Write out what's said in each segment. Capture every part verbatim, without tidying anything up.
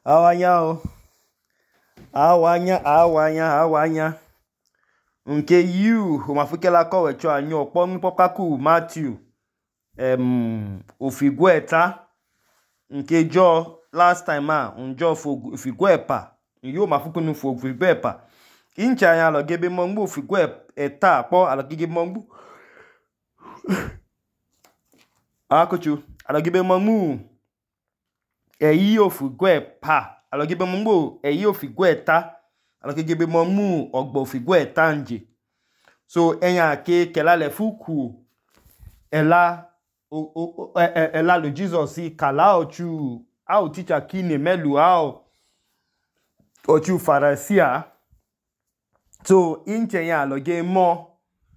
Awanya o. Awanya, awanya, awanya. Nke you, umafukela ko wecho anyo pon popaku Matthew. Em ofigueta. Nke jo last time ah, unjo ofiguepa. Yo mafukunu fo ofiguepa. Incha ya lo gebe mongbu ofiguep eta po alo gebe mongbu. Akochu, alo gebe mongbu. Eyi ofiguepa. Alo gebe mongbu eyi ofigueta. Alo gebe mongbu ogbo ofigueta nje. So enya ke kela le fuku ela o o ela lo Jesus si kala ochu au teacher kine melu au ochu farasia. So inche ya aloge mo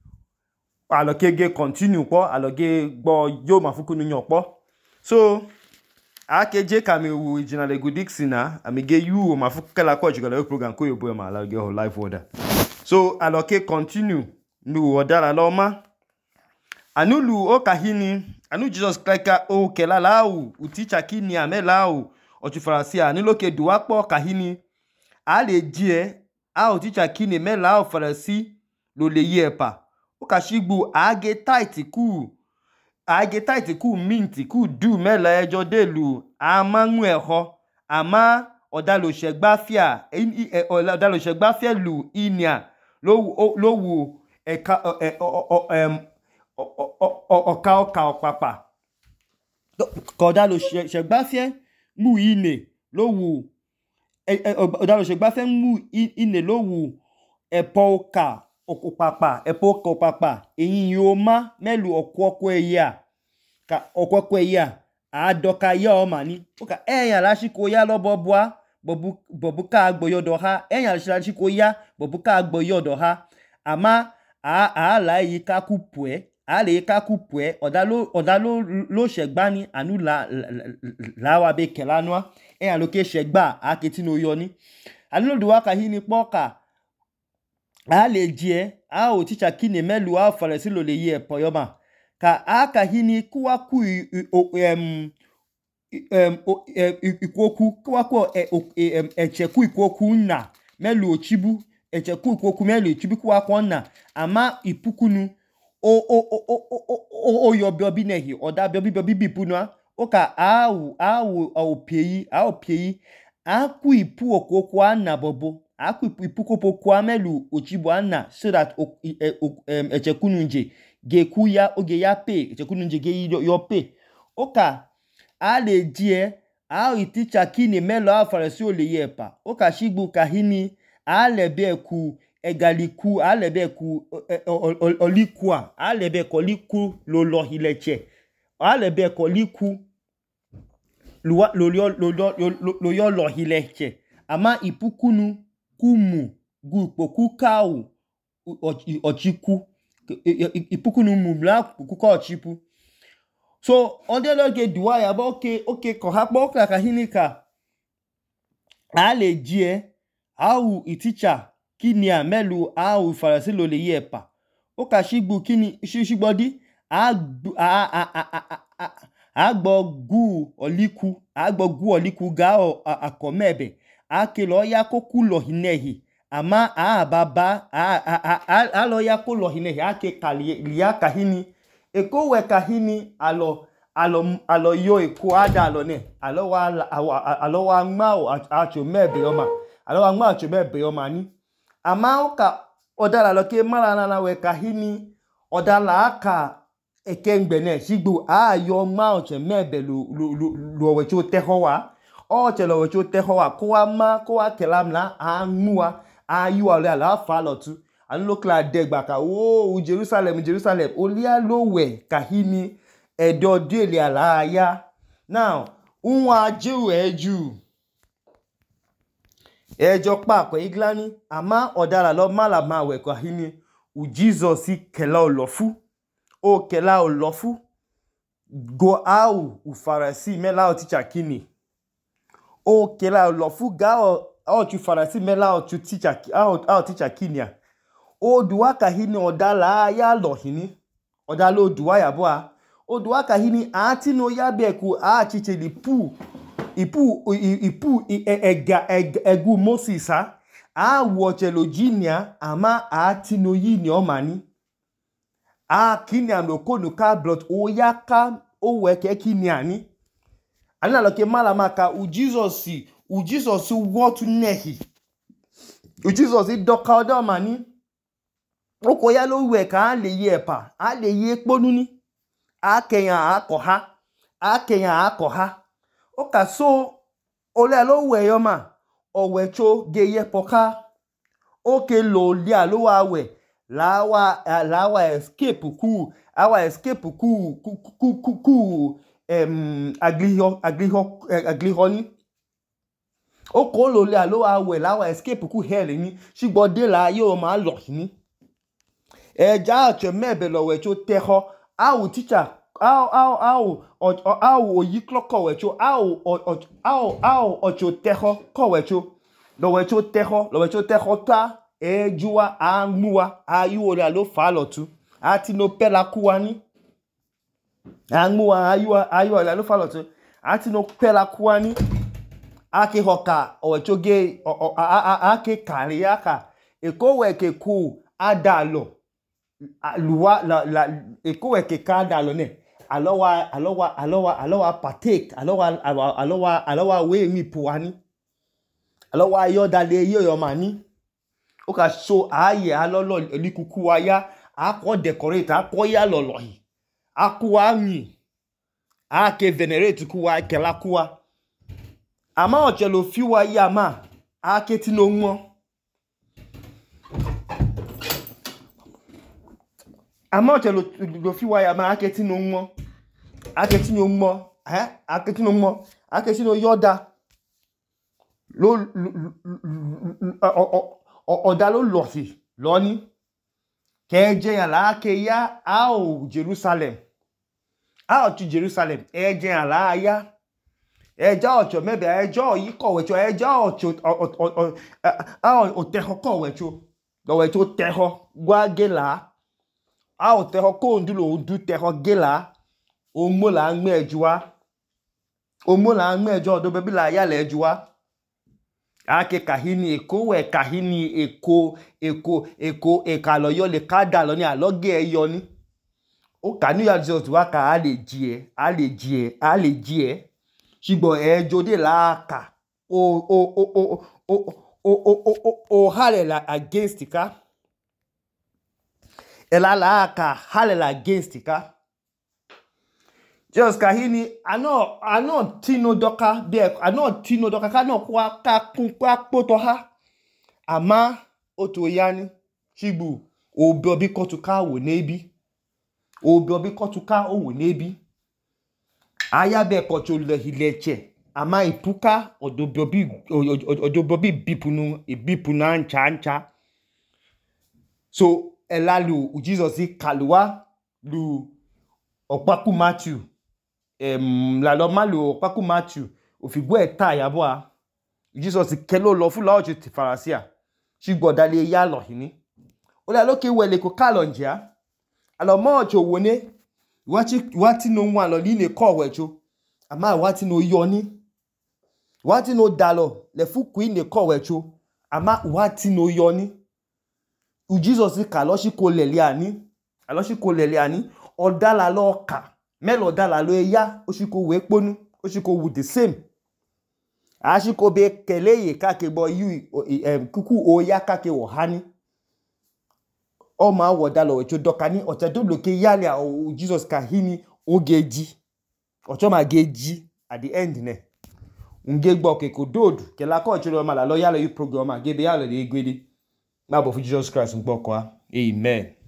aloge ge continue po aloge gbo yo mafuku nu yan po. So akeje kami wu jinale gudixina amige you mafuku kala ko jigala program ko yo boy ma aloge ho live order. So aloge continue nu odara loma anulu o kahini anu Jesus kleka o kela lawu uticha kini amelawu ochu farasia anilo ke duwapo kahini ale die a uticha kini melawu farasi lo le yepa o kashigbu age tight ku age tight ku mint ku du mela ejo delu amanwu eho ama odalo segbafia odalo segbafia lu inia lo lo wu eka em ọ̀ka ọ̀ka ọ̀pàpà kọ̀dá ló ṣẹ̀gbáfẹ́ mú ine ló wù ọ̀dá ló ṣẹ̀gbáfẹ́ mú ine ló wù ẹ̀pọ̀ ọ̀ka ọ̀pàpà ẹ̀pọ̀ ọ̀ka ọ̀pàpà èyí yóò má mẹ́lù ọ̀kọ̀ ọ̀kọ̀ ẹ̀yà ọ̀kọ̀ ọ̀kọ̀ ẹ̀yà àádọ́ka yá ọmọ ní ọ̀ka ẹ̀yàn lásìkò yá lọ́bọ̀ bọ́á bọ̀bú ká gbọ̀yọ̀dọ̀ ha ẹ̀yàn lásìkò yá bọ̀bú ká gbọ̀yọ̀dọ̀ ha àmá àálà yìí ká kú pọ̀ ẹ́ ale kaku pwe odalo odalo lo shegba ni anu la la wa be kelanwa e an lo ke shegba aketi no yo ni anu do wa ka hini poka ale die a o teacher kini melu a faresi lo le ye poyoma ka aka hini kuwa ku em em ikoku kuwa ko em echeku ikoku na melu ochibu echeku ikoku melu ochibu kuwa ko na ama ipukunu o o o o o o yo biobi nehi oda biobi biobi bipuna oka awu awu o peyi a peyi aku ipu okoko ana bobo aku ipu kopoko amelu ochibo ana so that echekununje geku ya oge ya pe echekununje ge yo pe oka ale die a teacher kini melo afaresi ole yepa oka shigbu kahini ale be ku egaliku alebeku olikua alebeku liku lo lo hileche alebeku liku lo lo lo lo yo lo hileche ama ipukunu kumu gupoku kau ochiku ipukunu mumla kuka ochipu so ondeloge duaya ba okay okay ko hapo ka hinika ale die au iticha kini amelu au farasi lo le yepa o ka shigbu kini shigbodi agbo agbo gu oliku agbo gu oliku ga akomebe akelo ya koku lo hinehi ama a baba a alo ya ko lo hinehi ake kali ya kahini eko we kahini alo alo alo yo eko ada alo ne alo wa alo wa nma acho mebe oma alo wa nma acho mebe oma ni ama oka odala loke mara na we kahini odala aka ekengbene shigbu ayo ma oche mebe lu lu lu we cho tehowa oche lo we cho tehowa ko wa ma ko wa kelamla anua ayu ale ala fa lotu anu lo kla degba ka o Jerusalem Jerusalem olia lo we kahini edo dele ala ya now unwa jewu eju ejo pa ko iglani ama odara lo mala ma we ko hini u Jesus kela olofu o kela olofu go au u farasi mela o teacher kini o kela olofu ga o tu farasi mela o tu teacher au au teacher kinia o duwa ka hini odala ya lo hini odalo duwa ya boa o duwa ka hini ati no ya beku a chiche lipu ipu ipu ega egu Moses ha a wochelo jinia ama a tino yini omani a kinia mokonu ka blot oyaka o weke kiniani ana loke mala maka u Jesus u Jesus wotu nehi u Jesus idoka odomani oko ya lo we ka le ye pa a le ye ponu ni a keyan akoha a keyan akoha o ka so ole lo we yo ma owecho geye poka oke lo lia lo wa we lawa lawa escape ku our escape ku ku ku ku em agliho agliho agliho ni oko lo lia lo wa we lawa escape ku hell ni sigbo de la yo ma lo ni eja ache mebe lo wecho teho awu teacher aw aw aw aw oyi clock wecho aw aw aw ocho teho ko wecho lo wecho teho lo wecho teho ta ejuwa anmuwa ayu ora lo fa lotu ati no pela kuwani anmuwa ayu ayu ora lo fa lotu ati no pela kuwani ake hoka owecho ge ake kariaka eko weke ku adalo luwa la la eko weke ka adalo ne alowa alowa alowa alowa partake alowa alowa alowa we mi puani alowa yo dale yo yo mani o ka so aye alolo elikuku wa ya akọ decorate akọ ya lolo yi akuwa mi ake venerate kuwa kela kuwa ama ochelo fiwa ya ma ake ti no nwo ama ochelo lo fiwa ya ma ake ti no nwo ake ti no nwo eh ake ti no nwo ake ti no yoda lo ọ̀dá ló lọ sí lọ́ní kẹjẹ àláàkẹ yá a ò Jerusalem a ò ti Jerusalem ẹjẹ àláàyá ẹjá ọ̀chọ̀ mẹ́bẹ̀ ẹjọ́ yìí kọ̀wẹ̀chọ́ ẹjá ọ̀chọ̀ ọ̀tẹ̀họ́ kọ̀wẹ̀chọ́ lọ́wẹ̀chọ́ tẹ̀họ́ gbágẹ́lá a ò tẹ̀họ́ kóòndúlò òdú tẹ̀họ́ gẹ́lá òmùlà ń mẹ́ ẹjúwá òmùlà ń mẹ́ ẹjọ́ ọdún bẹ́bí là yálẹ̀ ẹjúwá ake kahini eko we kahini eko eko eko ekalo yo le kada lo ni aloge eyo ni o ka ni ya Jesus wa ka a le ji e a le ji e a le ji e sigbo ejo de la ka o o o o o o o o o hale la against ka ela la ka hale la against ka just kahini ano ano tino doka be ano tino doka ka no kwa ka kun kwa poto ha ama oto yani shigbu obi obi kotuka wo nebi obi obi kotuka o wo nebi aya be kocho le hileche ama ipuka odobi obi odobi bipunu ibipuna ncha ncha so elalu Jesus kaluwa lu opaku Matthew em la lo malo paku Matthew ofigbo eta yabo a Jesus kelo lo fu la ojo ti farasia sigbo dale ya lo hini o la loke wele ko kalo njia alo mo ojo woni wati wati no nwa lo ni ne ko wecho ama wati no yoni wati no dalo le fu ku ne ko wecho ama wati no yoni u Jesus ka lo si ko lele ani alo si ko lele ani odala lo ka melo dala lo ya osiko we ponu osiko wu the same ashiko be keleye kake bo yu em kuku o ya kake wo hani o ma wo dala we cho dokani o te do loke yale o Jesus ka hini ogeji o cho ma geji at the end ne nge gbo ke ko dodu ke la ko chiro ma la lo yale yu program ma gebe yale de gwede ma bo fu Jesus Christ ngbo ko amen.